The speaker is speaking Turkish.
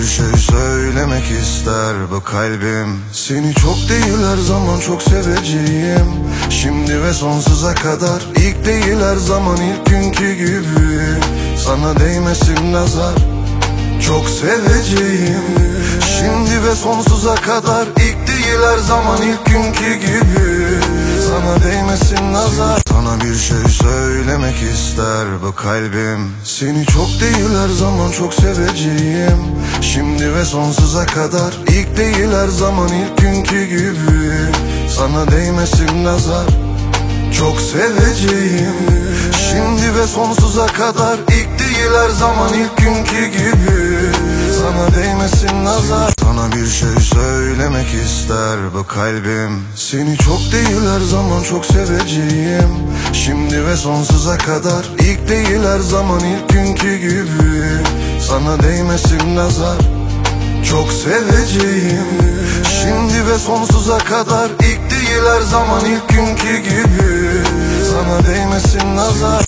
şey söylemek ister bu kalbim. Seni çok değil her zaman çok seveceğim. Şimdi ve sonsuza kadar. İlk değil her zaman ilk günkü gibi. Sana değmesin nazar, çok seveceğim. Şimdi ve sonsuza kadar. İlk değil her zaman ilk günkü gibi. Sana değmesin nazar. Sana bir şey söylemek ister bu kalbim. Seni çok değil her zaman çok seveceğim. Şimdi ve sonsuza kadar. İlk değil her zaman ilk günkü gibi. Sana değmesin nazar, çok seveceğim. Şimdi ve sonsuza kadar. İlk değil her zaman ilk günkü gibi. Sana değmesin nazar. Sana bir şey söylemek ister bu kalbim. Seni çok değil her zaman çok seveceğim. Şimdi ve sonsuza kadar. İlk değil her zaman ilk günkü gibi. Sana değmesin nazar, çok seveceğim. Şimdi ve sonsuza kadar. İlk değil her zaman ilk günkü gibi. Sana değmesin nazar.